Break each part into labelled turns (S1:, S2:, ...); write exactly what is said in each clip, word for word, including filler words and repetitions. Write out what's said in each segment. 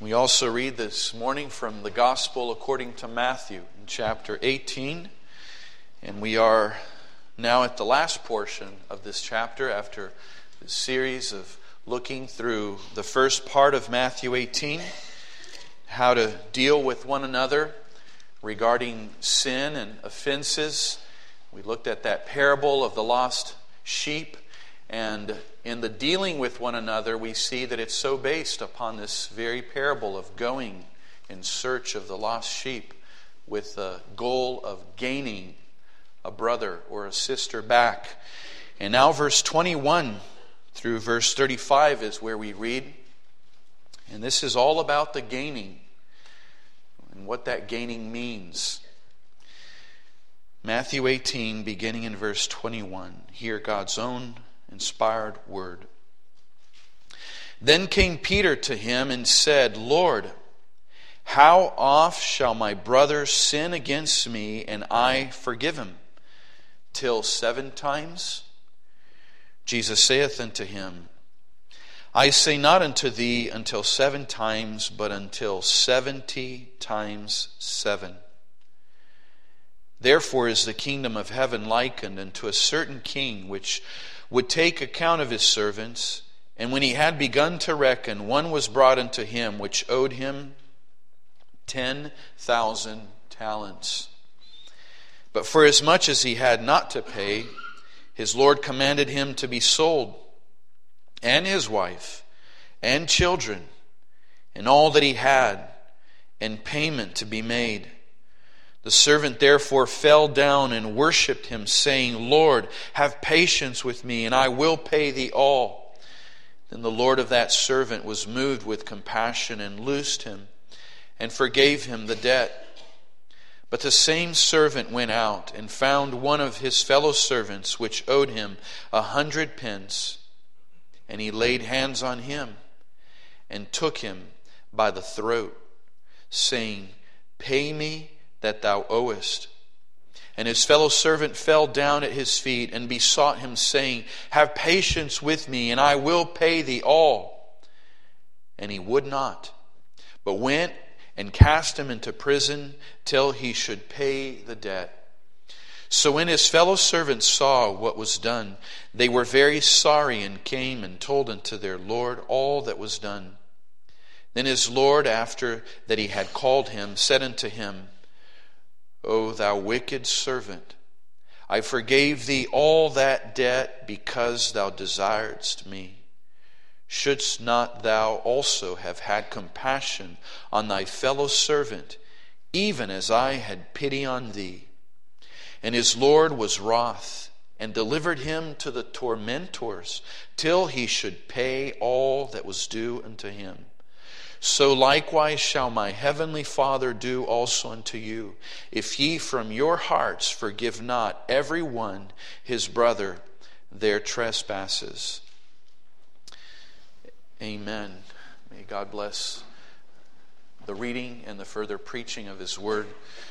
S1: We also read this morning from the Gospel according to Matthew in chapter eighteen. And we are now at the last portion of this chapter after the series of looking through the first part of Matthew eighteen, how to deal with one another regarding sin and offenses. We looked at that parable of the lost sheep, and in the dealing with one another, we see that it's so based upon this very parable of going in search of the lost sheep with the goal of gaining a brother or a sister back. And now verse twenty-one through verse thirty-five is where we read. And this is all about the gaining and what that gaining means. Matthew eighteen, beginning in verse twenty-one. Hear God's own inspired word. Then came Peter to him and said, Lord, how oft shall my brother sin against me and I forgive him? Till seven times? Jesus saith unto him, I say not unto thee until seven times, but until seventy times seven. Therefore is the kingdom of heaven likened unto a certain king, which would take account of his servants. And when he had begun to reckon, one was brought unto him, which owed him ten thousand talents. But for as much as he had not to pay, his Lord commanded him to be sold, and his wife, and children, and all that he had, and payment to be made. The servant therefore fell down and worshipped him, saying, Lord, have patience with me, and I will pay thee all. Then the Lord of that servant was moved with compassion, and loosed him, and forgave him the debt. But the same servant went out, and found one of his fellow servants, which owed him a hundred pence. And he laid hands on him, and took him by the throat, saying, Pay me that thou owest. And his fellow servant fell down at his feet, and besought him, saying, Have patience with me, and I will pay thee all. And he would not, but went and cast him into prison till he should pay the debt. So when his fellow servants saw what was done, they were very sorry, and came and told unto their Lord all that was done. Then his Lord, after that he had called him, said unto him, O thou wicked servant, I forgave thee all that debt because thou desiredst me. Shouldst not thou also have had compassion on thy fellow servant, even as I had pity on thee? And his Lord was wroth, and delivered him to the tormentors, till he should pay all that was due unto him. So likewise shall my heavenly Father do also unto you, if ye from your hearts forgive not every one his brother their trespasses. Amen. May God bless the reading and the further preaching of his word.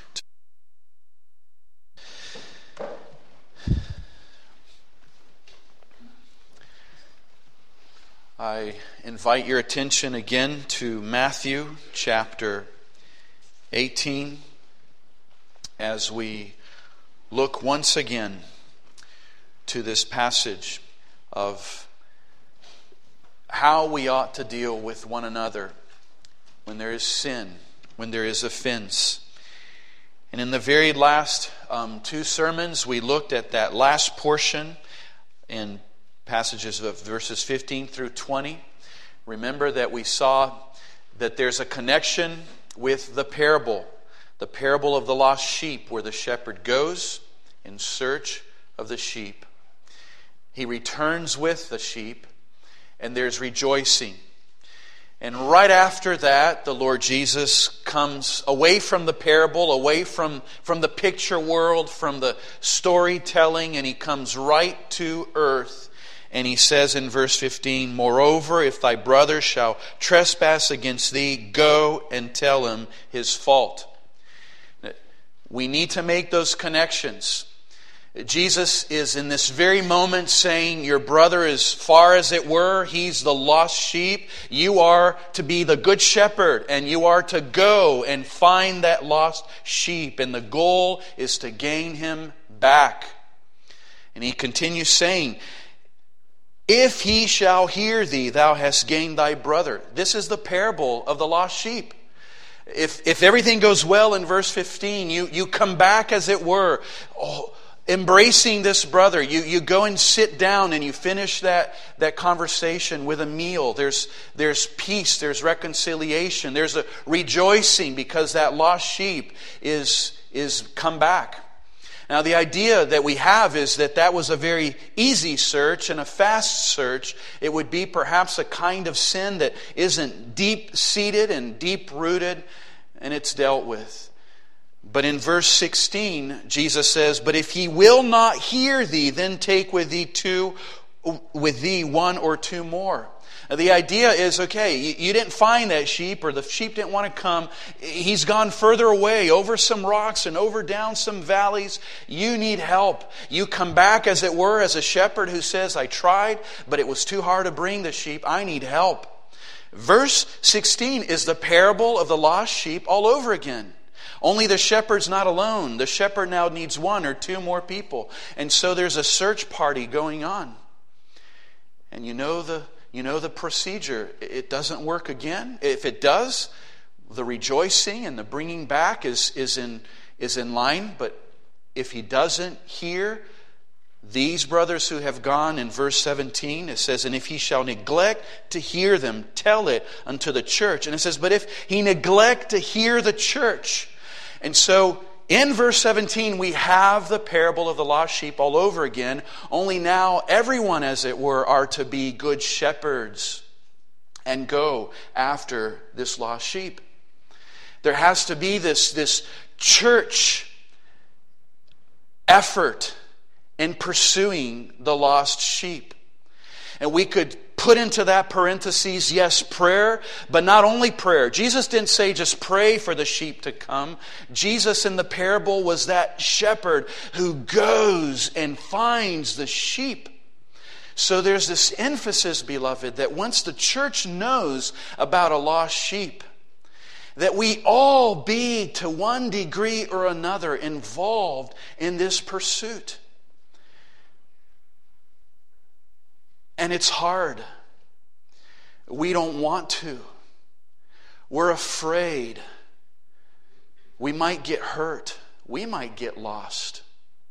S1: I invite your attention again to Matthew chapter eighteen as we look once again to this passage of how we ought to deal with one another when there is sin, when there is offense. And in the very last um, two sermons, we looked at that last portion in passages of verses fifteen through twenty. Remember that we saw that there's a connection with the parable, the parable of the lost sheep, where the shepherd goes in search of the sheep. He returns with the sheep, and there's rejoicing. And right after that, the Lord Jesus comes away from the parable, away from, from the picture world, from the storytelling, and he comes right to earth. And he says in verse fifteen, Moreover, if thy brother shall trespass against thee, go and tell him his fault. We need to make those connections. Jesus is in this very moment saying, your brother is far as it were. He's the lost sheep. You are to be the good shepherd, and you are to go and find that lost sheep. And the goal is to gain him back. And he continues saying, if he shall hear thee, thou hast gained thy brother. This is the parable of the lost sheep. If, if everything goes well in verse fifteen, you, you come back as it were, oh, embracing this brother. You, you go and sit down and you finish that, that conversation with a meal. There's, there's peace, there's reconciliation, there's a rejoicing because that lost sheep is, is come back. Now, the idea that we have is that that was a very easy search and a fast search. It would be perhaps a kind of sin that isn't deep-seated and deep-rooted, and it's dealt with. But in verse sixteen, Jesus says, but if he will not hear thee, then take with thee two, with thee one or two more. Now, the idea is, okay, you, you didn't find that sheep, or the sheep didn't want to come. He's gone further away, over some rocks and over down some valleys. You need help. You come back, as it were, as a shepherd who says, I tried, but it was too hard to bring the sheep. I need help. Verse sixteen is the parable of the lost sheep all over again. Only the shepherd's not alone. The shepherd now needs one or two more people. And so there's a search party going on. And you know the you know the procedure. It doesn't work again. If it does, the rejoicing and the bringing back is, is in is in line. But if he doesn't hear these brothers who have gone, in verse seventeen, it says, and if he shall neglect to hear them, tell it unto the church. And it says, but if he neglect to hear the church. And so in verse seventeen, we have the parable of the lost sheep all over again. Only now everyone, as it were, are to be good shepherds and go after this lost sheep. There has to be this, this church effort in pursuing the lost sheep. And we could put into that parentheses, yes, prayer, but not only prayer. Jesus didn't say just pray for the sheep to come. Jesus in the parable was that shepherd who goes and finds the sheep. So there's this emphasis, beloved, that once the church knows about a lost sheep, that we all be to one degree or another involved in this pursuit. And it's hard. We don't want to. We're afraid. We might get hurt. We might get lost.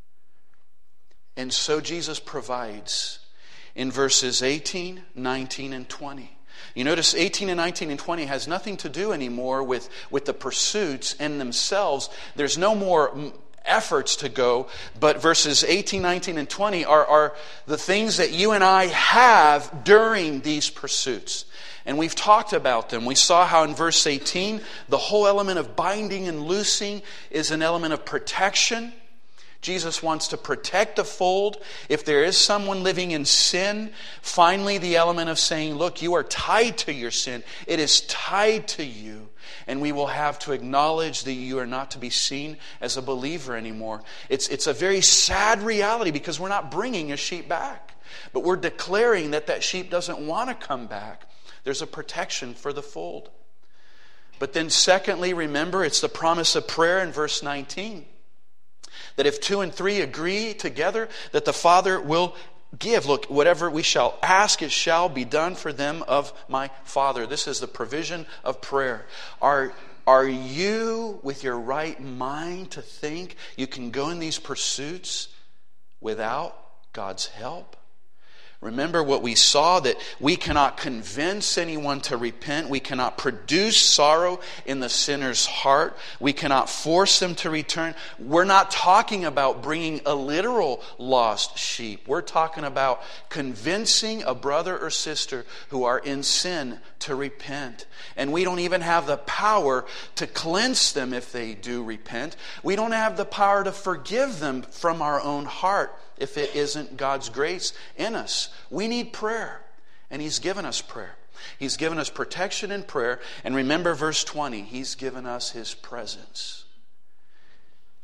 S1: And so Jesus provides in verses eighteen, nineteen, and twenty. You notice eighteen and nineteen and twenty has nothing to do anymore with, with the pursuits in themselves. There's no more efforts to go, but verses eighteen, nineteen, and twenty are, are the things that you and I have during these pursuits. And we've talked about them. We saw how in verse eighteen, the whole element of binding and loosing is an element of protection. Jesus wants to protect the fold. If there is someone living in sin, finally the element of saying, look, you are tied to your sin. It is tied to you. And we will have to acknowledge that you are not to be seen as a believer anymore. It's, it's a very sad reality because we're not bringing a sheep back. But we're declaring that that sheep doesn't want to come back. There's a protection for the fold. But then secondly, remember, it's the promise of prayer in verse nineteen. That if two and three agree together, that the Father will give. Look, whatever we shall ask, it shall be done for them of my Father. This is the provision of prayer. Are, are you with your right mind to think you can go in these pursuits without God's help? Remember what we saw, that we cannot convince anyone to repent. We cannot produce sorrow in the sinner's heart. We cannot force them to return. We're not talking about bringing a literal lost sheep. We're talking about convincing a brother or sister who are in sin to repent. And we don't even have the power to cleanse them if they do repent. We don't have the power to forgive them from our own heart if it isn't God's grace in us. We need prayer. And He's given us prayer. He's given us protection in prayer. And remember verse twenty, He's given us His presence.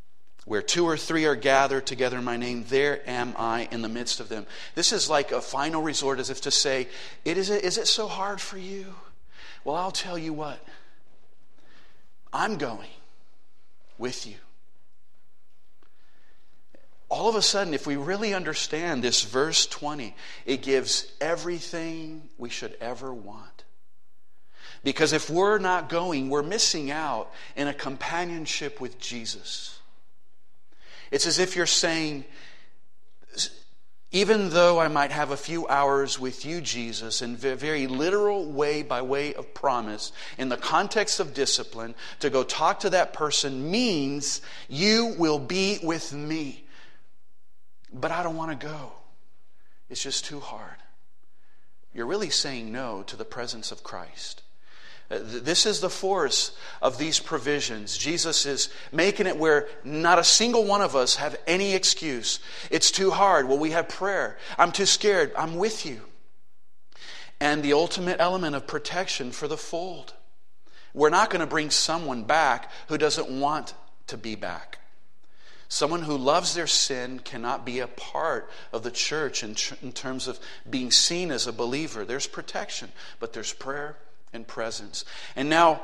S2: Where two or three are gathered together in my name, there am I in the midst of them. This is like a final resort, as if to say, it is, is it so hard for you? Well, I'll tell you what. I'm going with you. All of a sudden, if we really understand this verse twenty, it gives everything we should ever want. Because if we're not going, we're missing out in a companionship with Jesus. It's as if you're saying, even though I might have a few hours with you, Jesus, in a very literal way, by way of promise, in the context of discipline, to go talk to that person means you will be with me. But I don't want to go. It's just too hard. You're really saying no to the presence of Christ. This is the force of these provisions. Jesus is making it where not a single one of us have any excuse. It's too hard. Well, we have prayer. I'm too scared. I'm with you. And the ultimate element of protection for the fold. We're not going to bring someone back who doesn't want to be back. Someone who loves their sin cannot be a part of the church in, tr- in terms of being seen as a believer. There's protection, but there's prayer and presence. And now,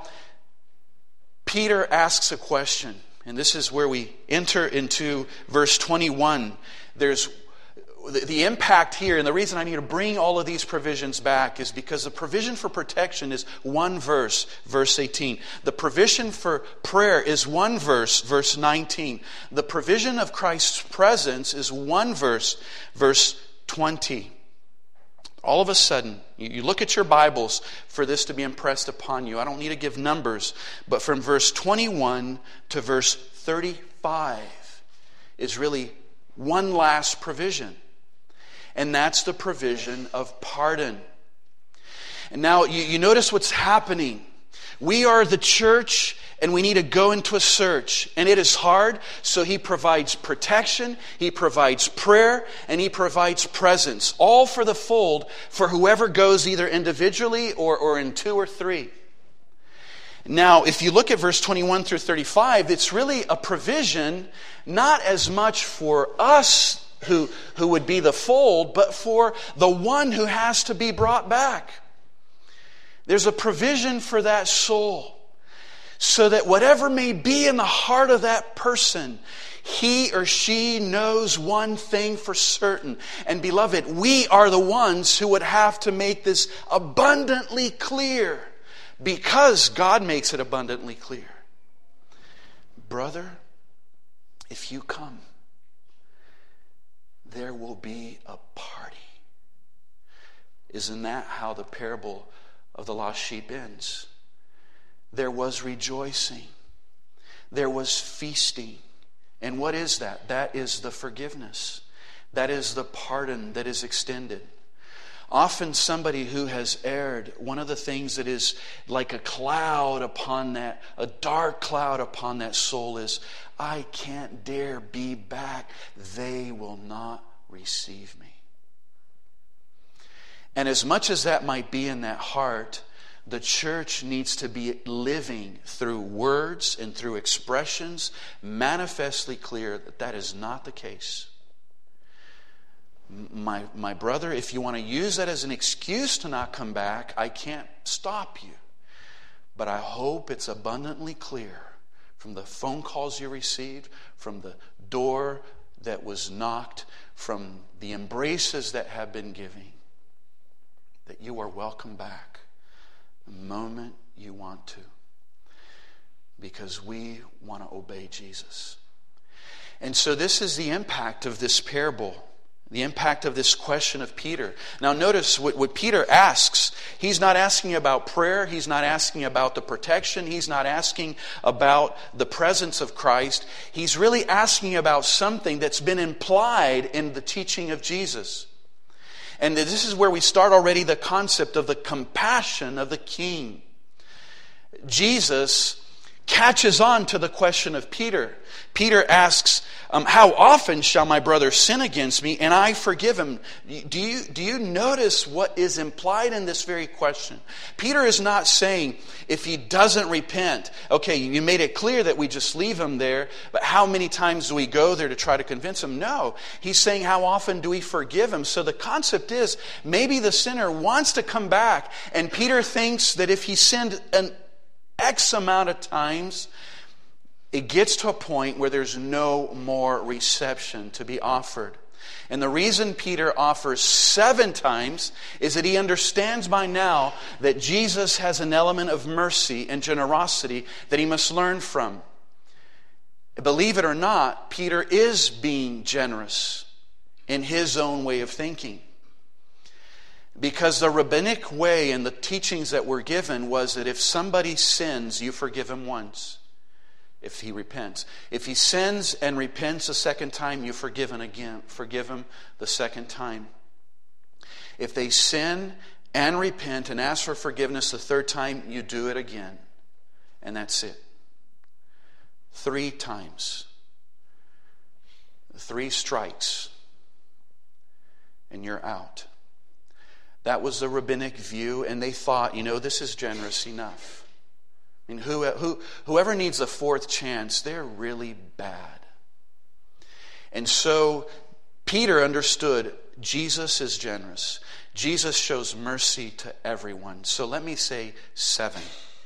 S2: Peter asks a question, and this is where we enter into verse twenty-one. There's the, the impact here, and the reason I need to bring all of these provisions back is because the provision for protection is one verse, verse eighteen. The provision for prayer is one verse, verse nineteen. The provision of Christ's presence is one verse, verse twenty. All of a sudden, you look at your Bibles for this to be impressed upon you. I don't need to give numbers, but from verse twenty-one to verse thirty-five is really one last provision. And that's the provision of pardon. And now you, you notice what's happening. We are the church and we need to go into a search. And it is hard, so He provides protection, He provides prayer, and He provides presence. All for the fold for whoever goes either individually or, or in two or three. Now, if you look at verse twenty-one through thirty-five, it's really a provision not as much for us who, who would be the fold, but for the one who has to be brought back. There's a provision for that soul, so that whatever may be in the heart of that person, he or she knows one thing for certain. And beloved, we are the ones who would have to make this abundantly clear, because God makes it abundantly clear. Brother, if you come, there will be a party. Isn't that how the parable of the lost sheep ends? There was rejoicing. There was feasting. And what is that? That is the forgiveness. That is the pardon that is extended. Often somebody who has erred, one of the things that is like a cloud upon that, a dark cloud upon that soul is, I can't dare be back. They will not receive me. And as much as that might be in that heart, the church needs to be living through words and through expressions manifestly clear that that is not the case. My, my brother, if you want to use that as an excuse to not come back, I can't stop you. But I hope it's abundantly clear from the phone calls you received, from the door that was knocked, from the embraces that have been given, that you are welcome back the moment you want to, because we want to obey Jesus. And so this is the impact of this parable, the impact of this question of Peter. Now notice what, what Peter asks. He's not asking about prayer. He's not asking about the protection. He's not asking about the presence of Christ. He's really asking about something that's been implied in the teaching of Jesus. And this is where we start already the concept of the compassion of the King. Jesus catches on to the question of Peter. Peter asks, um, how often shall my brother sin against me and I forgive him? Do you, do you notice what is implied in this very question? Peter is not saying, if he doesn't repent, okay, you made it clear that we just leave him there, but how many times do we go there to try to convince him? No. He's saying, how often do we forgive him? So the concept is, maybe the sinner wants to come back, and Peter thinks that if he sinned an X amount of times, it gets to a point where there's no more reception to be offered. And the reason Peter offers seven times is that he understands by now that Jesus has an element of mercy and generosity that he must learn from. Believe it or not, Peter is being generous in his own way of thinking. Because the rabbinic way and the teachings that were given was that if somebody sins, you forgive him once. If he repents. If he sins and repents a second time, you forgive him again. Forgive him the second time. If they sin and repent and ask for forgiveness the third time, you do it again. And that's it. Three times. Three strikes. And you're out. That was the rabbinic view, and they thought, you know, this is generous enough. I mean, who, who, whoever needs a fourth chance, they're really bad. And so Peter understood Jesus is generous. Jesus shows mercy to everyone. So let me say seven.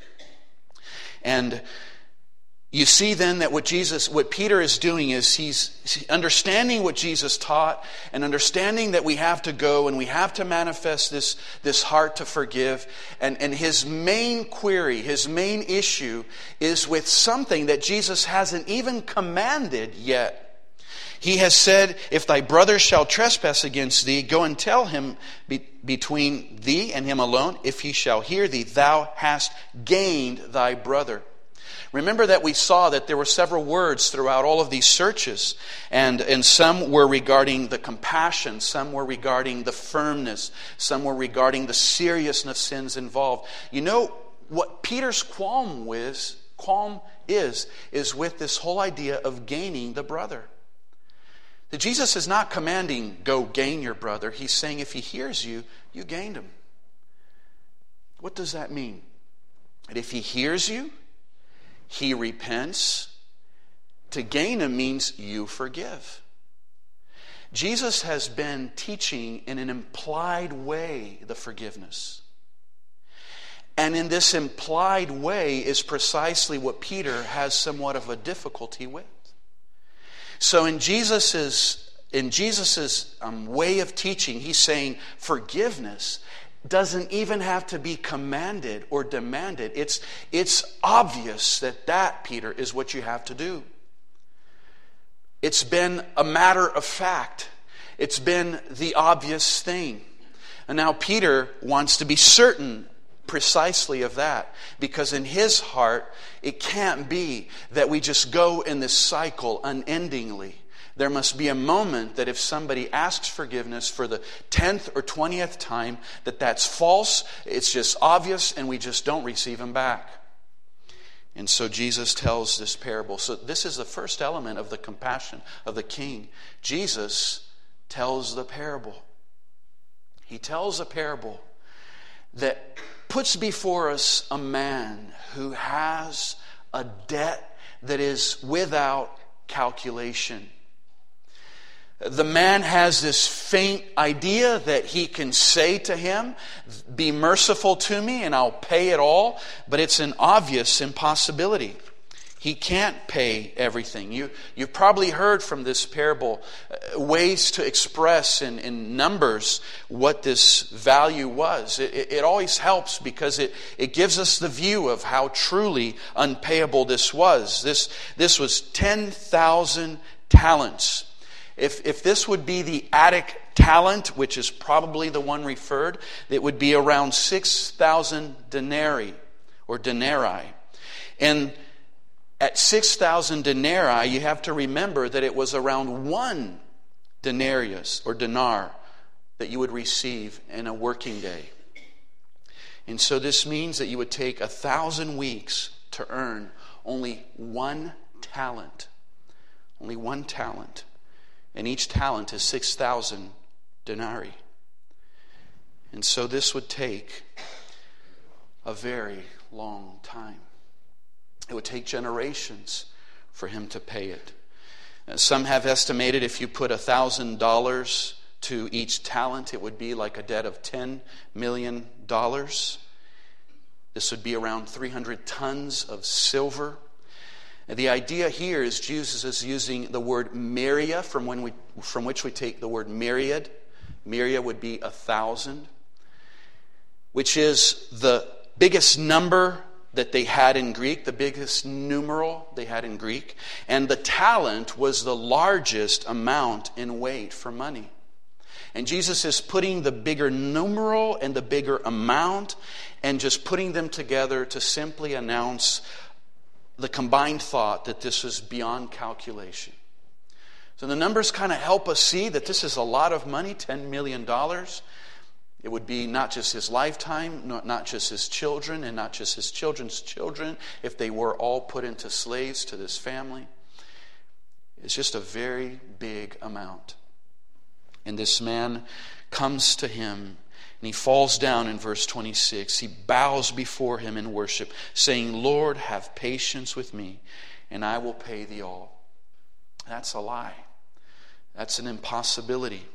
S2: And you see then that what Jesus, what Peter is doing is he's understanding what Jesus taught and understanding that we have to go and we have to manifest this, this heart to forgive. And, and his main query, his main issue is with something that Jesus hasn't even commanded yet. He has said, if thy brother shall trespass against thee, go and tell him be, between thee and him alone. If he shall hear thee, thou hast gained thy brother. Remember that we saw that there were several words throughout all of these searches, and, and some were regarding the compassion, some were regarding the firmness, some were regarding the seriousness of sins involved. You know what Peter's qualm with, qualm is, is with this whole idea of gaining the brother. That Jesus is not commanding, go gain your brother. He's saying if he hears you, you gained him. What does that mean? That if he hears you, he repents. To gain him means you forgive. Jesus has been teaching in an implied way the forgiveness. And in this implied way is precisely what Peter has somewhat of a difficulty with. So in Jesus's in Jesus's um, way of teaching, he's saying forgiveness doesn't even have to be commanded or demanded. It's, it's obvious that that, Peter, is what you have to do. It's been a matter of fact. It's been the obvious thing. And now Peter wants to be certain precisely of that, because in his heart, it can't be that we just go in this cycle unendingly. There must be a moment that if somebody asks forgiveness for the tenth or twentieth time, that that's false, it's just obvious, and we just don't receive them back. And so Jesus tells this parable. So this is the first element of the compassion of the king. Jesus tells the parable. He tells a parable that puts before us a man who has a debt that is without calculation. The man has this faint idea that he can say to him, be merciful to me and I'll pay it all. But it's an obvious impossibility. He can't pay everything. You, you've probably heard from this parable uh, ways to express in, in numbers what this value was. It, it, it always helps because it, it gives us the view of how truly unpayable this was. This, this was ten thousand talents. If, if this would be the Attic talent, which is probably the one referred, it would be around six thousand denarii or denarii. And at six thousand denarii, you have to remember that it was around one denarius or dinar that you would receive in a working day. And so this means that you would take a thousand weeks to earn only one talent. Only one talent. And each talent is six thousand denarii. And so this would take a very long time. It would take generations for him to pay it. Some have estimated if you put one thousand dollars to each talent, it would be like a debt of ten million dollars. This would be around three hundred tons of silver. And the idea here is Jesus is using the word myria, from when we from which we take the word myriad. Myria would be a thousand, which is the biggest number that they had in Greek, the biggest numeral they had in Greek. And the talent was the largest amount in weight for money. And Jesus is putting the bigger numeral and the bigger amount and just putting them together to simply announce the combined thought that this is beyond calculation. So the numbers kind of help us see that this is a lot of money, ten million dollars. It would be not just his lifetime, not, not just his children, and not just his children's children, if they were all put into slaves to this family. It's just a very big amount. And this man comes to him, and he falls down in verse twenty-six. He bows before him in worship, saying, "Lord, have patience with me, and I will pay thee all." That's a lie. That's an impossibility.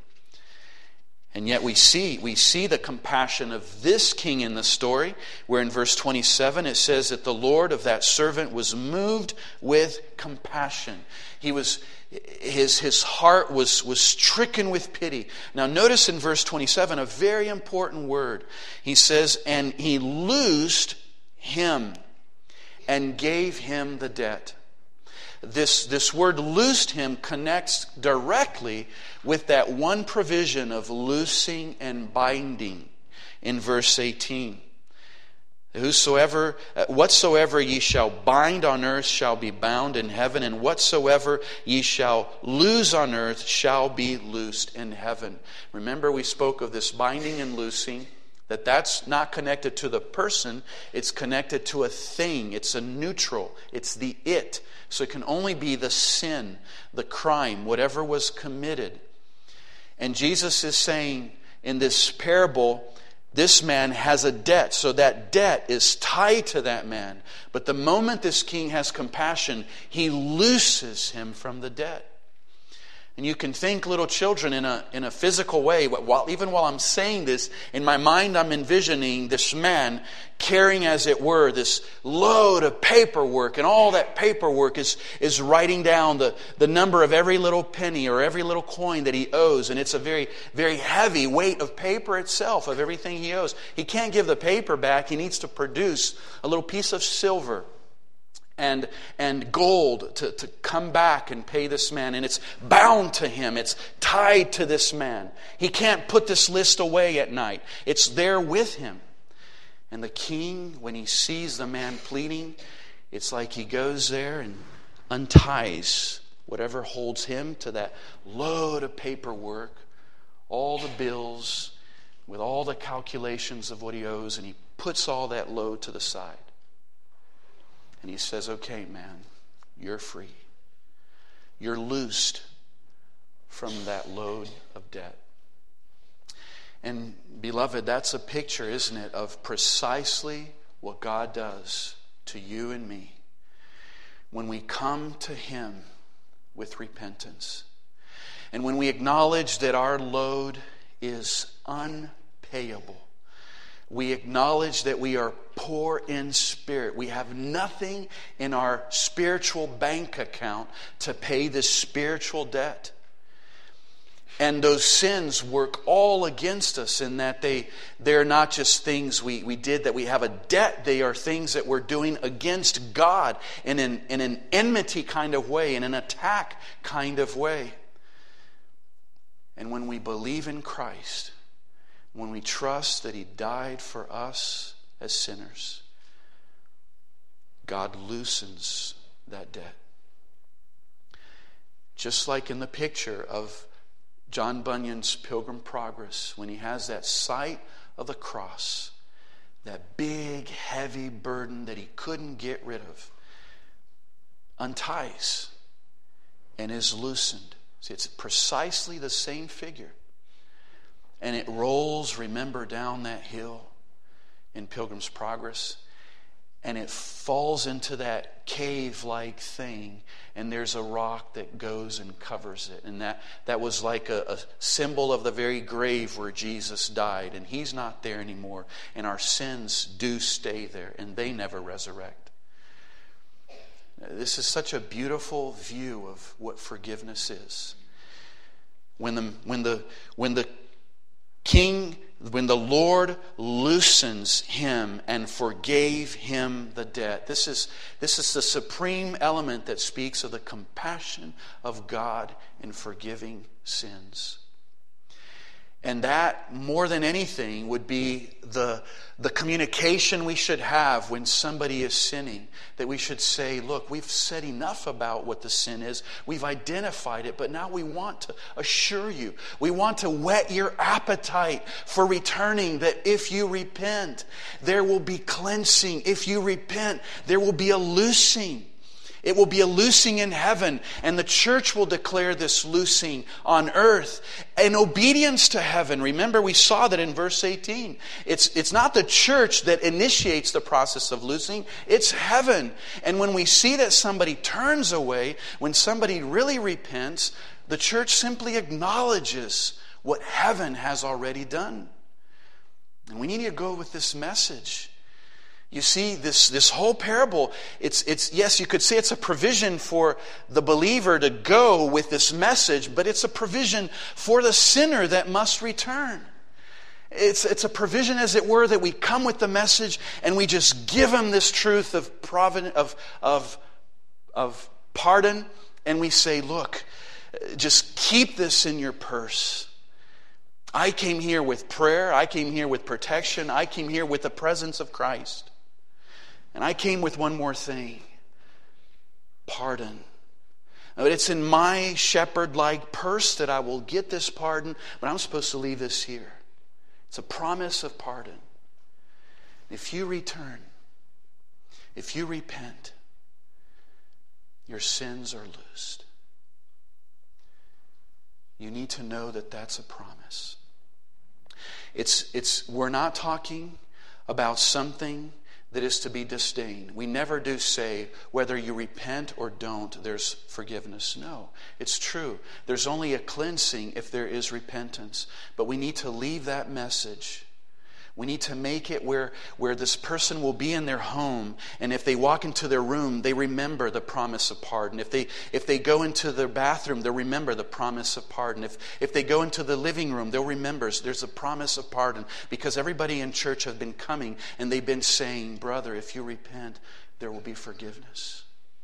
S2: And yet we see, we see the compassion of this king in the story, where in verse twenty-seven it says that the Lord of that servant was moved with compassion. He was, his, his heart was, was stricken with pity. Now notice in verse twenty-seven a very important word. He says, "And he loosed him and gave him the debt." This, this word "loosed him" connects directly with that one provision of loosing and binding in verse eighteen. Whosoever, whatsoever ye shall bind on earth shall be bound in heaven, and whatsoever ye shall loose on earth shall be loosed in heaven. Remember, we spoke of this binding and loosing, that that's not connected to the person, it's connected to a thing. It's a neutral. It's the it. So it can only be the sin, the crime, whatever was committed. And Jesus is saying in this parable, this man has a debt. So that debt is tied to that man. But the moment this king has compassion, he looses him from the debt. And you can think, little children, in a in a physical way. While, even while I'm saying this, in my mind I'm envisioning this man carrying, as it were, this load of paperwork. And all that paperwork is, is writing down the, the number of every little penny or every little coin that he owes. And it's a very, very heavy weight of paper itself, of everything he owes. He can't give the paper back. He needs to produce a little piece of silver and and gold to, to come back and pay this man. And it's bound to him. It's tied to this man. He can't put this list away at night. It's there with him. And the king, when he sees the man pleading, it's like he goes there and unties whatever holds him to that load of paperwork, all the bills, with all the calculations of what he owes, and he puts all that load to the side. And he says, "Okay, man, you're free. You're loosed from that load of debt." And beloved, that's a picture, isn't it, of precisely what God does to you and me when we come to Him with repentance. And when we acknowledge that our load is unpayable. We acknowledge that we are poor in spirit. We have nothing in our spiritual bank account to pay this spiritual debt. And those sins work all against us in that they, they're not just things we, we did that we have a debt. They are things that we're doing against God in an, in an enmity kind of way, in an attack kind of way. And when we believe in Christ, when we trust that He died for us as sinners, God loosens that debt. Just like in the picture of John Bunyan's Pilgrim Progress, when he has that sight of the cross, that big, heavy burden that he couldn't get rid of, unties and is loosened. See, it's precisely the same figure. And it rolls, remember, down that hill in Pilgrim's Progress. And it falls into that cave-like thing. And there's a rock that goes and covers it. And that, that was like a, a symbol of the very grave where Jesus died. And He's not there anymore. And our sins do stay there. And they never resurrect. This is such a beautiful view of what forgiveness is. When the, when the, when the King, when the Lord loosens him and forgave him the debt. This is, this is the supreme element that speaks of the compassion of God in forgiving sins. And that, more than anything, would be the, the communication we should have when somebody is sinning. That we should say, look, we've said enough about what the sin is. We've identified it, but now we want to assure you. We want to whet your appetite for returning, that if you repent, there will be cleansing. If you repent, there will be a loosing. It will be a loosing in heaven, and the church will declare this loosing on earth in obedience to heaven. Remember, we saw that in verse eighteen. It's, it's not the church that initiates the process of loosing, it's heaven. And when we see that somebody turns away, when somebody really repents, the church simply acknowledges what heaven has already done. And we need to go with this message. You see, this, this whole parable, it's, it's yes, you could say it's a provision for the believer to go with this message, but it's a provision for the sinner that must return. It's, it's a provision, as it were, that we come with the message and we just give him this truth of, providence, of, of, of pardon, and we say, look, just keep this in your purse. I came here with prayer. I came here with protection. I came here with the presence of Christ. And I came with one more thing. Pardon. But it's in my shepherd-like purse that I will get this pardon, but I'm supposed to leave this here. It's a promise of pardon. If you return, if you repent, your sins are loosed. You need to know that that's a promise. It's, it's, we're not talking about something that is to be disdained. We never do say, whether you repent or don't, there's forgiveness. No, it's true. There's only a cleansing if there is repentance. But we need to leave that message. We need to make it where, where this person will be in their home, and if they walk into their room, they remember the promise of pardon. If they if they go into their bathroom, they'll remember the promise of pardon. If if they go into the living room, they'll remember there's a promise of pardon, because everybody in church has been coming and they've been saying, brother, if you repent, there will be forgiveness.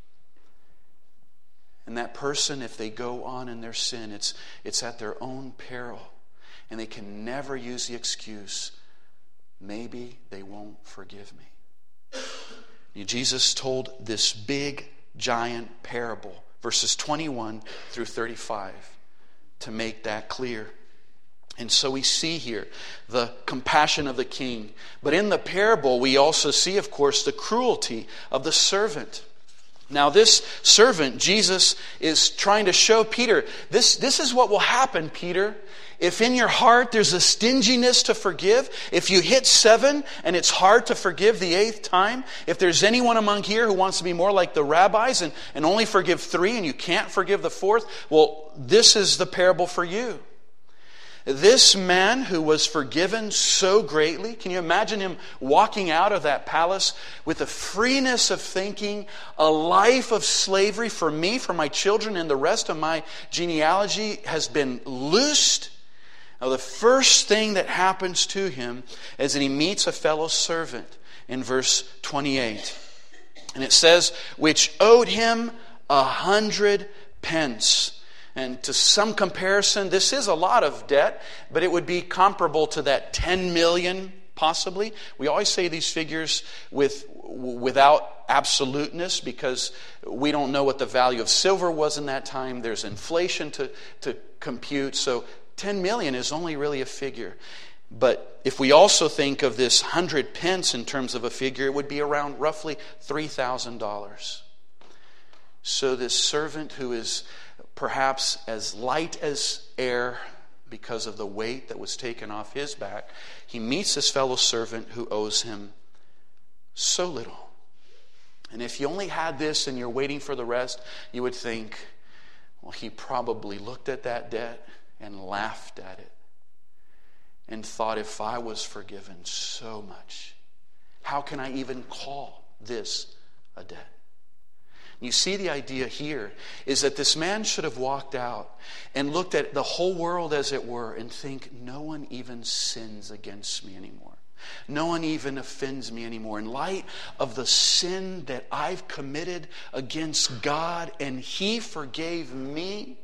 S2: And that person, if they go on in their sin, it's it's at their own peril, and they can never use the excuse, maybe they won't forgive me. Jesus told this big, giant parable, verses twenty-one through thirty-five, to make that clear. And so we see here the compassion of the king. But in the parable, we also see, of course, the cruelty of the servant. Now this servant, Jesus is trying to show Peter, this, this is what will happen, Peter. If in your heart there's a stinginess to forgive, if you hit seven and it's hard to forgive the eighth time, if there's anyone among here who wants to be more like the rabbis and, and only forgive three and you can't forgive the fourth, well, this is the parable for you. This man who was forgiven so greatly, can you imagine him walking out of that palace with the freeness of thinking, a life of slavery for me, for my children, and the rest of my genealogy has been loosed? Now, the first thing that happens to him is that he meets a fellow servant in verse twenty-eight. And it says, which owed him a hundred pence. And to some comparison, this is a lot of debt, but it would be comparable to that ten million, possibly. We always say these figures with without absoluteness, because we don't know what the value of silver was in that time. There's inflation to, to compute. So ten million is only really a figure. But if we also think of this hundred pence in terms of a figure, it would be around roughly three thousand dollars. So this servant who is perhaps as light as air because of the weight that was taken off his back, he meets this fellow servant who owes him so little. And if you only had this and you're waiting for the rest, you would think, well, he probably looked at that debt and laughed at it and thought, if I was forgiven so much, how can I even call this a debt? You see, the idea here is that this man should have walked out and looked at the whole world, as it were, and think, no one even sins against me anymore. No one even offends me anymore. In light of the sin that I've committed against God and He forgave me,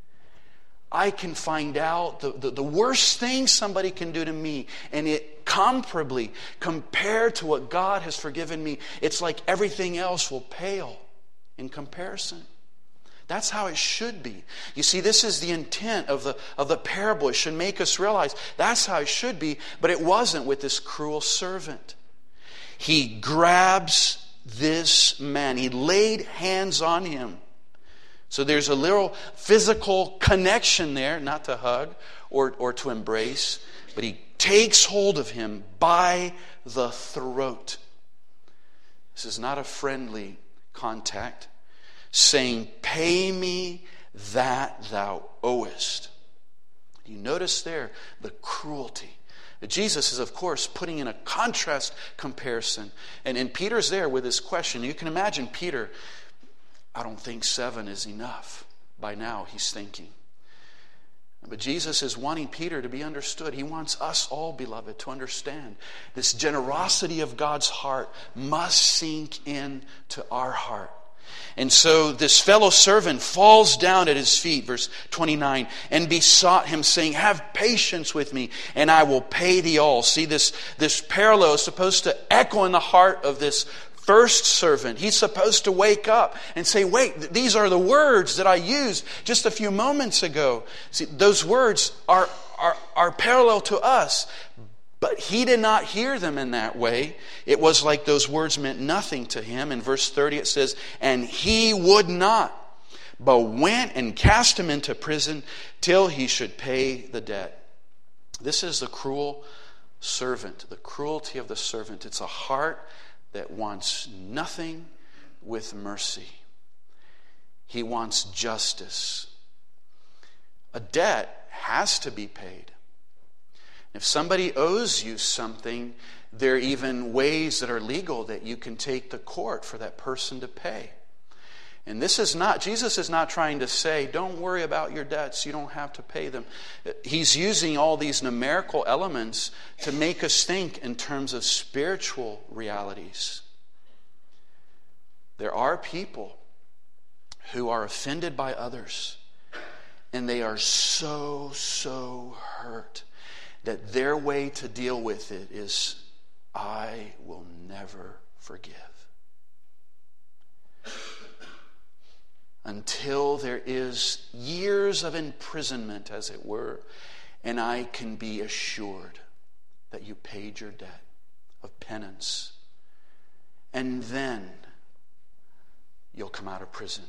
S2: I can find out the, the, the worst thing somebody can do to me, and it comparably, compared to what God has forgiven me, it's like everything else will pale in comparison. That's how it should be. You see, this is the intent of the, of the parable. It should make us realize that's how it should be, but it wasn't with this cruel servant. He grabs this man. He laid hands on him. So there's a little physical connection there, not to hug or, or to embrace, but he takes hold of him by the throat. This is not a friendly contact, saying, pay me that thou owest. You notice there the cruelty. Jesus is, of course, putting in a contrast comparison. And, and Peter's there with his question. You can imagine Peter, I don't think seven is enough. By now, he's thinking. But Jesus is wanting Peter to be understood. He wants us all, beloved, to understand this generosity of God's heart must sink into our heart. And so this fellow servant falls down at his feet, verse twenty-nine, and besought him, saying, have patience with me, and I will pay thee all. See, this, this parallel is supposed to echo in the heart of this first servant. He's supposed to wake up and say, wait, these are the words that I used just a few moments ago. See, those words are, are, are parallel to us. But he did not hear them in that way. It was like those words meant nothing to him. In verse thirty it says, and he would not, but went and cast him into prison till he should pay the debt. This is the cruel servant, the cruelty of the servant. It's a heart that wants nothing with mercy. He wants justice. A debt has to be paid. If somebody owes you something, there are even ways that are legal that you can take to court for that person to pay. And this is not, Jesus is not trying to say, don't worry about your debts, you don't have to pay them. He's using all these numerical elements to make us think in terms of spiritual realities. There are people who are offended by others, and they are so, so hurt that their way to deal with it is, I will never forgive. Until there is years of imprisonment, as it were, and I can be assured that you paid your debt of penance. And then you'll come out of prison.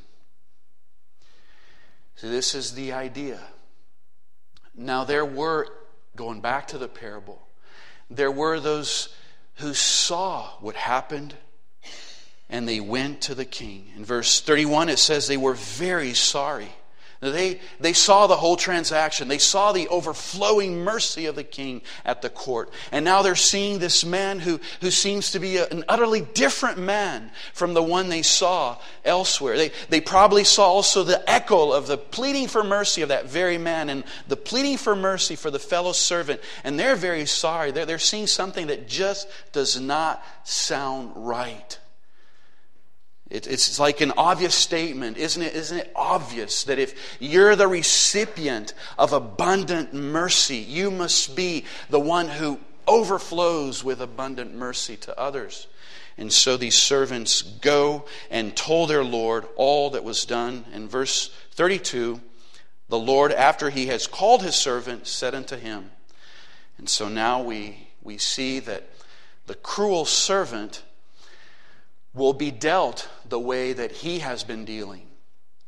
S2: So this is the idea. Now there were, going back to the parable, there were those who saw what happened, and they went to the king. In verse thirty-one it says they were very sorry. They, they saw the whole transaction. They saw the overflowing mercy of the king at the court. And now they're seeing this man who, who seems to be a, an utterly different man from the one they saw elsewhere. They, they probably saw also the echo of the pleading for mercy of that very man and the pleading for mercy for the fellow servant. And they're very sorry. They're, they're seeing something that just does not sound right. It, it's like an obvious statement, isn't it? Isn't it obvious that if you're the recipient of abundant mercy, you must be the one who overflows with abundant mercy to others? And so these servants go and told their Lord all that was done. In verse thirty-two, the Lord, after he has called his servant, said unto him. And so now we, we see that the cruel servant will be dealt the way that he has been dealing.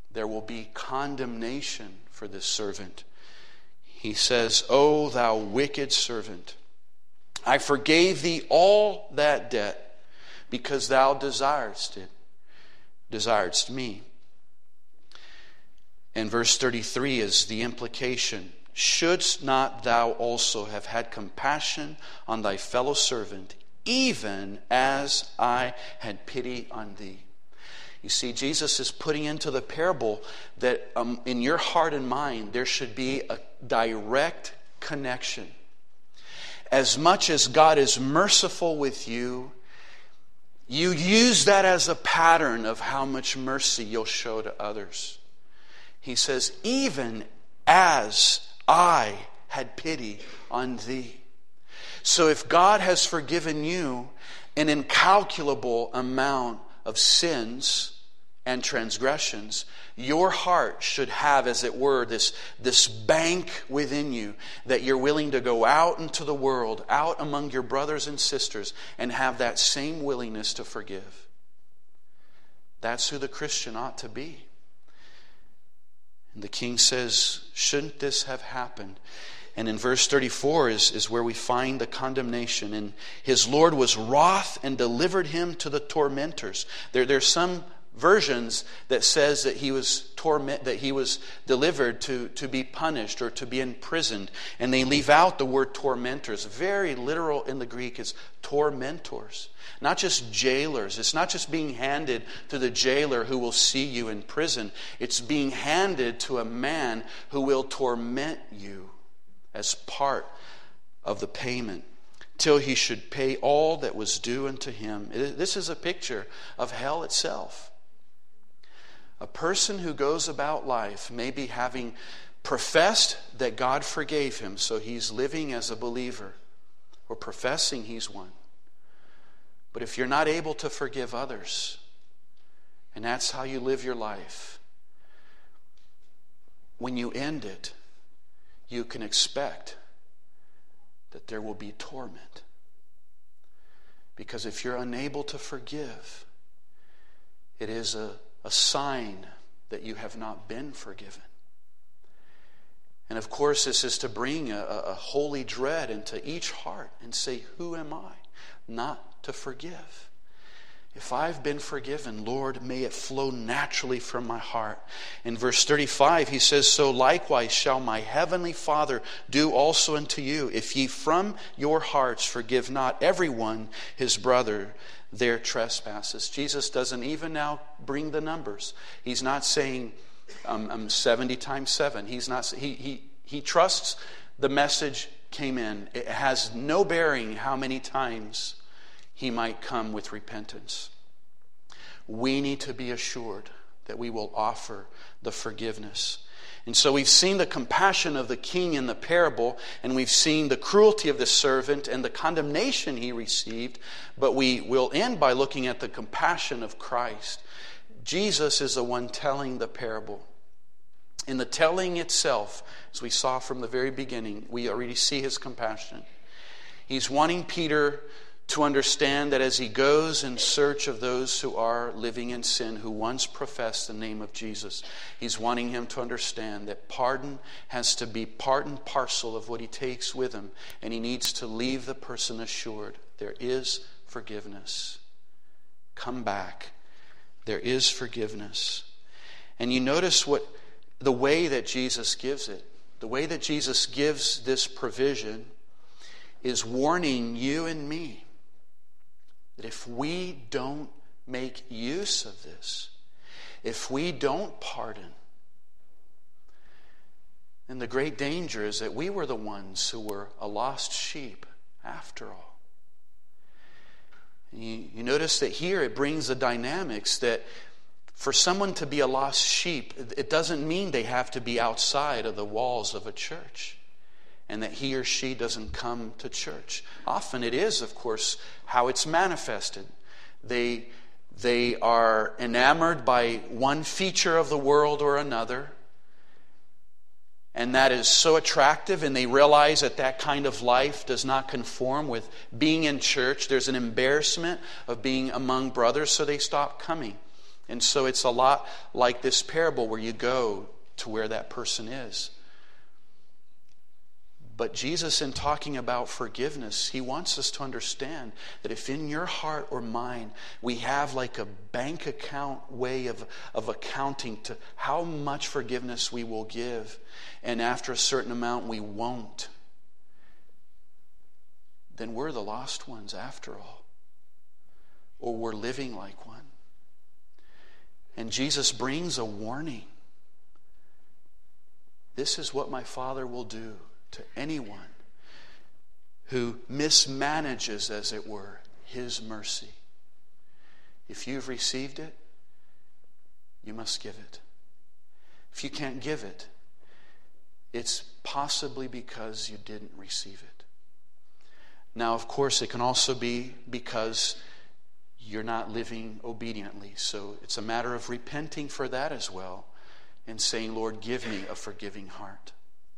S2: there will be condemnation for this servant. He says, O thou wicked servant, I forgave thee all that debt because thou desiredst it, desiredst me. And verse thirty-three is the implication. Shouldst not thou also have had compassion on thy fellow servant, even as I had pity on thee? You see, Jesus is putting into the parable that um, in your heart and mind there should be a direct connection. As much as God is merciful with you, you use that as a pattern of how much mercy you'll show to others. He says, even as I had pity on thee. So if God has forgiven you an incalculable amount of sins and transgressions, your heart should have, as it were, this, this bank within you that you're willing to go out into the world, out among your brothers and sisters, and have that same willingness to forgive. That's who the Christian ought to be. And the king says, shouldn't this have happened? And in verse thirty-four is, is where we find the condemnation. And his Lord was wroth and delivered him to the tormentors. There, there's some versions that says that he was torment, that he was delivered to, to be punished or to be imprisoned. And they leave out the word tormentors. Very literal in the Greek is tormentors. Not just jailers. It's not just being handed to the jailer who will see you in prison. It's being handed to a man who will torment you as part of the payment, till he should pay all that was due unto him. This is a picture of hell itself. A person who goes about life maybe having professed that God forgave him, so he's living as a believer, or professing he's one. But if you're not able to forgive others, and that's how you live your life, when you end it, you can expect that there will be torment. Because if you're unable to forgive, it is a, a sign that you have not been forgiven. And of course, this is to bring a, a holy dread into each heart and say, who am I not to forgive? If I've been forgiven, Lord, may it flow naturally from my heart. In verse thirty-five, he says, so likewise shall my heavenly Father do also unto you, if ye from your hearts forgive not everyone his brother their trespasses. Jesus doesn't even now bring the numbers. He's not saying um, um, seventy times seven. He's not. He he he trusts the message came in. It has no bearing how many times he might come with repentance. We need to be assured that we will offer the forgiveness. And so we've seen the compassion of the king in the parable, and we've seen the cruelty of the servant and the condemnation he received, but we will end by looking at the compassion of Christ. Jesus is the one telling the parable. In the telling itself, as we saw from the very beginning, we already see his compassion. He's wanting Peter to understand that as he goes in search of those who are living in sin, who once professed the name of Jesus, he's wanting him to understand that pardon has to be part and parcel of what he takes with him, and he needs to leave the person assured there is forgiveness. Come back. There is forgiveness. And you notice what the way that Jesus gives it, the way that Jesus gives this provision is warning you and me that if we don't make use of this, if we don't pardon, then the great danger is that we were the ones who were a lost sheep after all. And you, you notice that here it brings the dynamics that for someone to be a lost sheep, it doesn't mean they have to be outside of the walls of a church, and that he or she doesn't come to church. Often it is, of course, how it's manifested. They, they are enamored by one feature of the world or another, and that is so attractive, and they realize that that kind of life does not conform with being in church. There's an embarrassment of being among brothers, so they stop coming. And so it's a lot like this parable where you go to where that person is. But Jesus, in talking about forgiveness, he wants us to understand that if in your heart or mind we have like a bank account way of, of accounting to how much forgiveness we will give, and after a certain amount we won't, then we're the lost ones after all. Or we're living like one. And Jesus brings a warning. This is what my Father will do to anyone who mismanages, as it were, his mercy. If you've received it, you must give it. If you can't give it, it's possibly because you didn't receive it. Now, of course, it can also be because you're not living obediently. So it's a matter of repenting for that as well and saying, Lord, give me a forgiving heart.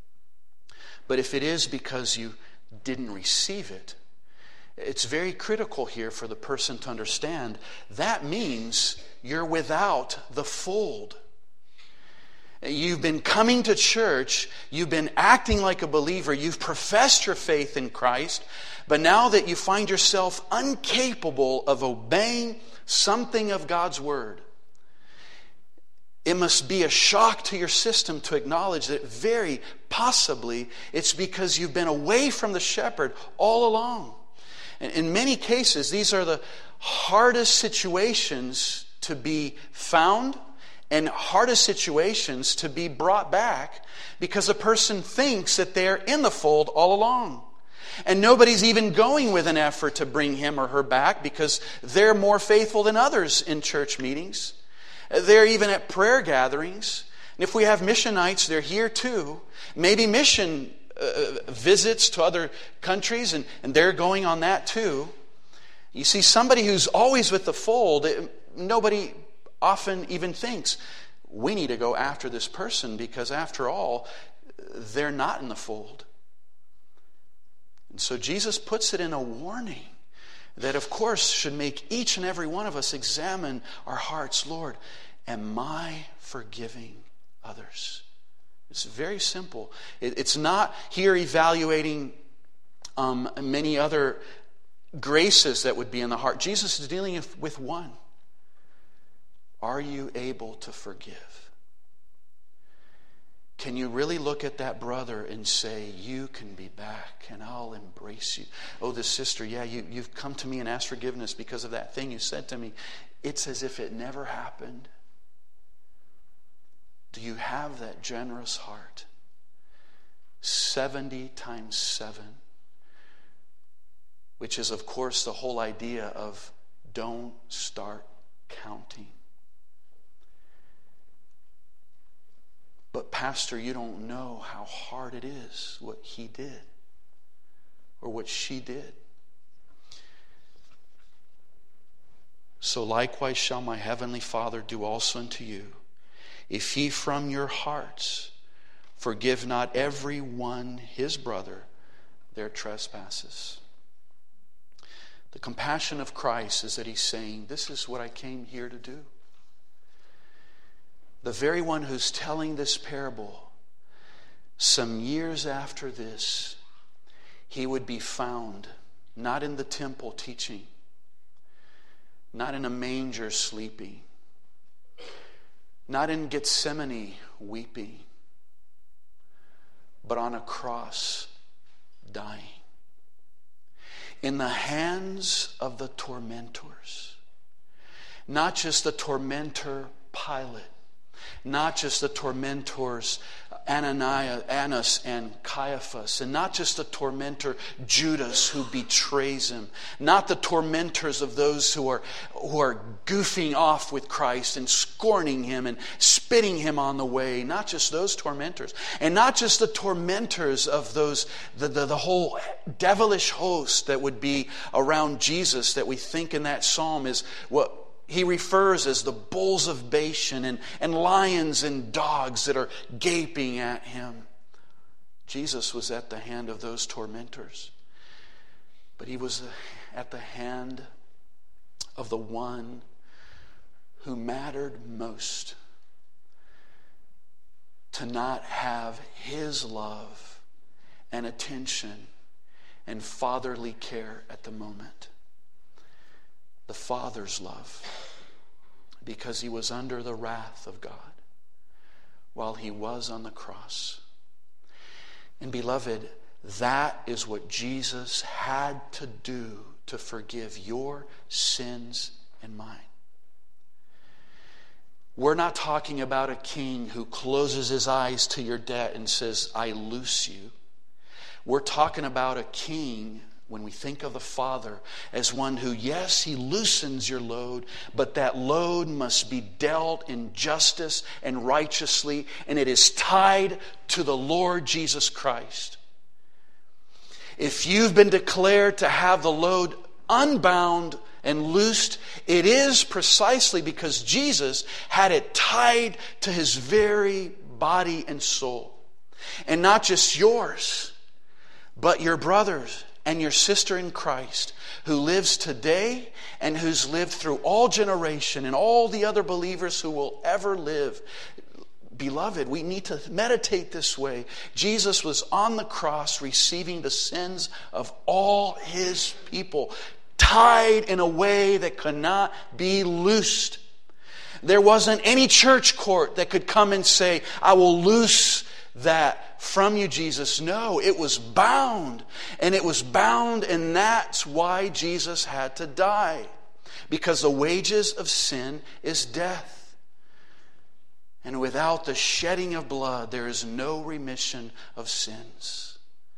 S2: But if it is because you didn't receive it, it's very critical here for the person to understand that means you're without the fold. You've been coming to church, you've been acting like a believer, you've professed your faith in Christ, but now that you find yourself incapable of obeying something of God's Word, it must be a shock to your system to acknowledge that very possibly it's because you've been away from the shepherd all along. And in many cases, these are the hardest situations to be found and hardest situations to be brought back because a person thinks that they're in the fold all along. And nobody's even going with an effort to bring him or her back because they're more faithful than others in church meetings. They're even at prayer gatherings. And if we have mission nights, they're here too. Maybe mission uh, visits to other countries, and, and they're going on that too. You see, somebody who's always with the fold, nobody often even thinks, we need to go after this person because after all, they're not in the fold. And so Jesus puts it in a warning that, of course, should make each and every one of us examine our hearts. Lord, am I forgiving others? It's very simple. It's not here evaluating um, many other graces that would be in the heart. Jesus is dealing with one. Are you able to forgive? Can you really look at that brother and say, you can be back and I'll embrace you? Oh, this sister, yeah, you, you've come to me and asked forgiveness because of that thing you said to me. It's as if it never happened. Do you have that generous heart? seventy times seven. Which is, of course, the whole idea of don't start counting. But Pastor, you don't know how hard it is what he did or what she did. So likewise shall my heavenly Father do also unto you, if ye from your hearts forgive not every one his brother their trespasses. The compassion of Christ is that he's saying, this is what I came here to do. The very one who's telling this parable, some years after this, he would be found not in the temple teaching, not in a manger sleeping, not in Gethsemane weeping, but on a cross dying. In the hands of the tormentors. Not just the tormentor Pilate. Not just the tormentors Ananias, Annas and Caiaphas, and not just the tormentor Judas who betrays him, not the tormentors of those who are who are goofing off with Christ and scorning him and spitting him on the way, not just those tormentors, and not just the tormentors of those the, the, the whole devilish host that would be around Jesus that we think in that psalm is what he refers as the bulls of Bashan and, and lions and dogs that are gaping at him. Jesus was at the hand of those tormentors. But he was at the hand of the one who mattered most to not have his love and attention and fatherly care at the moment. The Father's love, because he was under the wrath of God while he was on the cross. And beloved, that is what Jesus had to do to forgive your sins and mine. We're not talking about a king who closes his eyes to your debt and says, I loose you. We're talking about a king, when we think of the Father, as one who, yes, he loosens your load, but that load must be dealt in justice and righteously, and it is tied to the Lord Jesus Christ. If you've been declared to have the load unbound and loosed, it is precisely because Jesus had it tied to his very body and soul. And not just yours, but your brothers and your sister in Christ, who lives today and who's lived through all generation and all the other believers who will ever live. Beloved, we need to meditate this way. Jesus was on the cross receiving the sins of all his people, tied in a way that could not be loosed. There wasn't any church court that could come and say, I will loose that from you, Jesus. No, it was bound. And it was bound, and that's why Jesus had to die. Because the wages of sin is death. And without the shedding of blood, there is no remission of sins.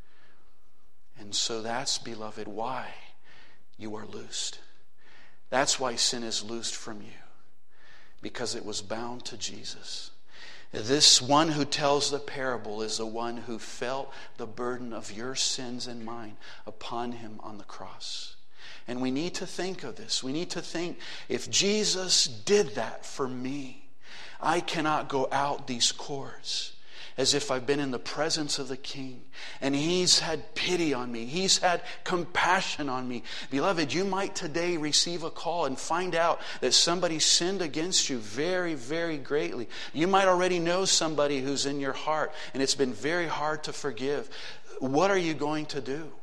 S2: And so that's, beloved, why you are loosed. That's why sin is loosed from you. Because it was bound to Jesus. This one who tells the parable is the one who felt the burden of your sins and mine upon him on the cross. And we need to think of this. We need to think, if Jesus did that for me, I cannot go out these courts as if I've been in the presence of the King. And he's had pity on me. He's had compassion on me. Beloved, you might today receive a call and find out that somebody sinned against you very, very greatly. You might already know somebody who's in your heart and it's been very hard to forgive. What are you going to do?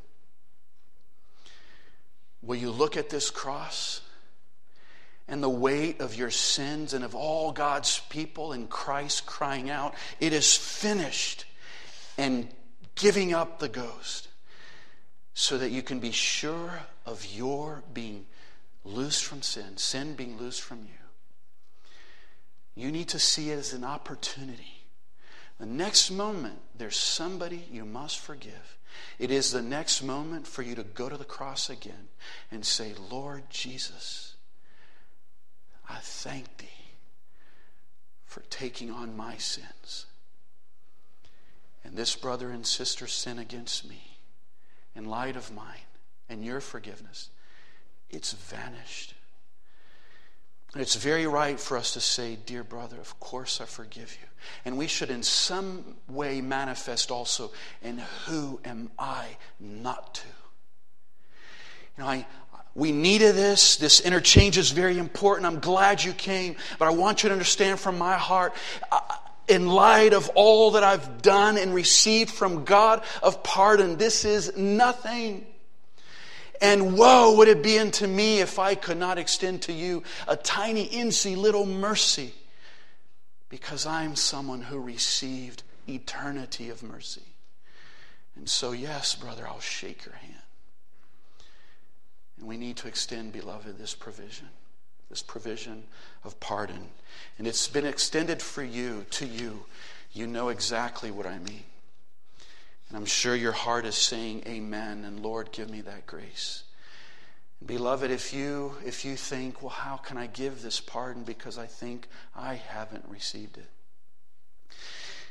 S2: Will you look at this cross and the weight of your sins and of all God's people and Christ crying out, it is finished, and giving up the ghost so that you can be sure of your being loosed from sin, sin being loosed from you? You need to see it as an opportunity. The next moment, there's somebody you must forgive. It is the next moment for you to go to the cross again and say, Lord Jesus, I thank thee for taking on my sins. And this brother and sister sin against me, in light of mine and your forgiveness, it's vanished. And it's very right for us to say, dear brother, of course I forgive you. And we should in some way manifest also, and who am I not to? You know, I We needed this. This interchange is very important. I'm glad you came. But I want you to understand from my heart, in light of all that I've done and received from God of pardon, this is nothing. And woe would it be unto me if I could not extend to you a tiny, incy little mercy, because I'm someone who received eternity of mercy. And so, yes, brother, I'll shake your hand. And we need to extend, beloved, this provision, this provision of pardon. And it's been extended for you, to you. You know exactly what I mean. And I'm sure your heart is saying amen, and Lord, give me that grace. And beloved, if you, if you think, well, how can I give this pardon because I think I haven't received it?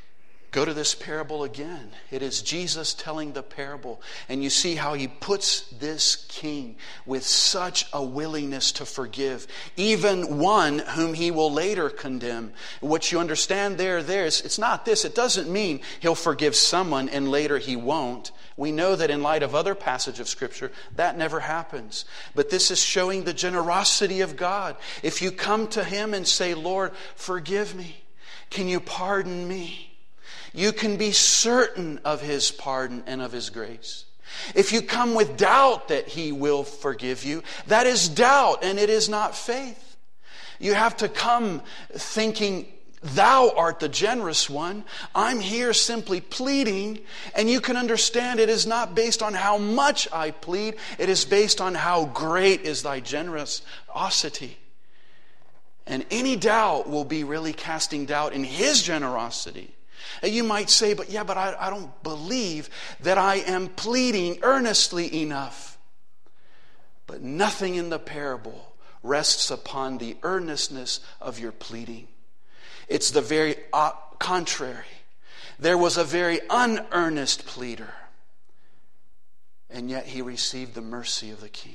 S2: Go to this parable again. It is Jesus telling the parable. And you see how he puts this king with such a willingness to forgive, even one whom he will later condemn. What you understand there, there is, it's not this. It doesn't mean he'll forgive someone and later he won't. We know that in light of other passages of Scripture, that never happens. But this is showing the generosity of God. If you come to him and say, Lord, forgive me. Can you pardon me? You can be certain of his pardon and of his grace. If you come with doubt that he will forgive you, that is doubt and it is not faith. You have to come thinking, thou art the generous one. I'm here simply pleading, and you can understand it is not based on how much I plead. It is based on how great is thy generosity. And any doubt will be really casting doubt in his generosity. And you might say, but yeah, but I, I don't believe that I am pleading earnestly enough. But nothing in the parable rests upon the earnestness of your pleading. It's the very contrary. There was a very unearnest pleader, and yet he received the mercy of the king.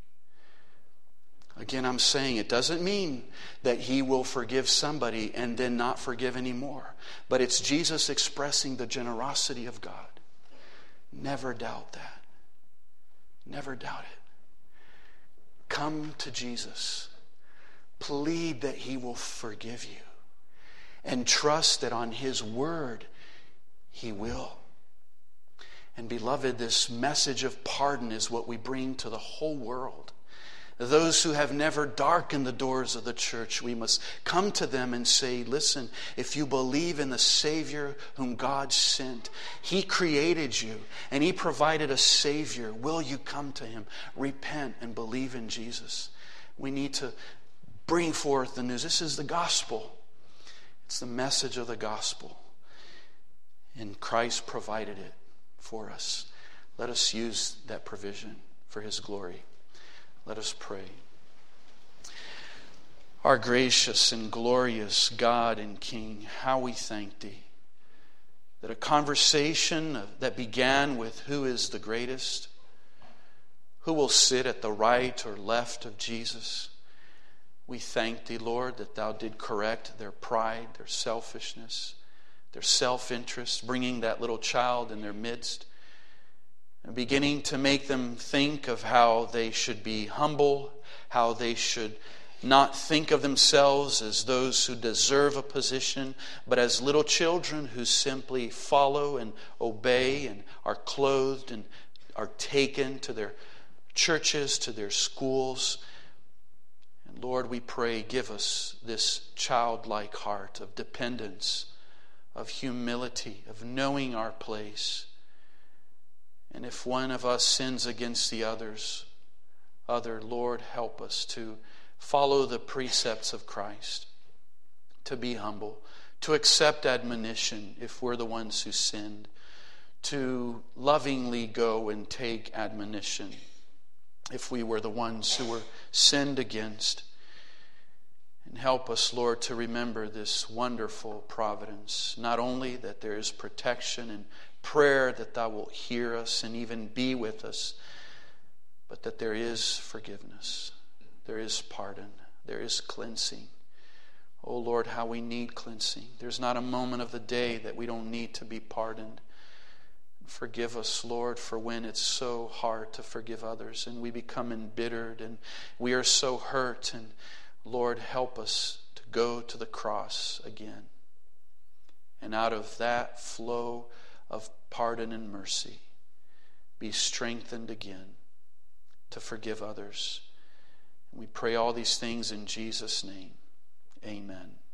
S2: Again, I'm saying it doesn't mean that he will forgive somebody and then not forgive anymore. But it's Jesus expressing the generosity of God. Never doubt that. Never doubt it. Come to Jesus. Plead that he will forgive you. And trust that on his word he will. And beloved, this message of pardon is what we bring to the whole world. Those who have never darkened the doors of the church, we must come to them and say, listen, if you believe in the Savior whom God sent, he created you and he provided a Savior. Will you come to him, repent, and believe in Jesus? We need to bring forth the news. This is the gospel. It's the message of the gospel. And Christ provided it for us. Let us use that provision for his glory. Let us pray. Our gracious and glorious God and King, how we thank thee that a conversation that began with who is the greatest, who will sit at the right or left of Jesus, we thank thee, Lord, that thou did correct their pride, their selfishness, their self-interest, bringing that little child in their midst, and beginning to make them think of how they should be humble, how they should not think of themselves as those who deserve a position, but as little children who simply follow and obey and are clothed and are taken to their churches, to their schools. And Lord, we pray, give us this childlike heart of dependence, of humility, of knowing our place. And if one of us sins against the others, other, Lord, help us to follow the precepts of Christ, to be humble, to accept admonition if we're the ones who sinned, to lovingly go and take admonition if we were the ones who were sinned against. And help us, Lord, to remember this wonderful providence, not only that there is protection and prayer that thou wilt hear us and even be with us, but that there is forgiveness, there is pardon, there is cleansing. Oh Lord, how we need cleansing. There's not a moment of the day that we don't need to be pardoned. Forgive us, Lord, for when it's so hard to forgive others and we become embittered and we are so hurt. And Lord, help us to go to the cross again. And out of that flow of pardon and mercy, be strengthened again to forgive others. And we pray all these things in Jesus' name. Amen.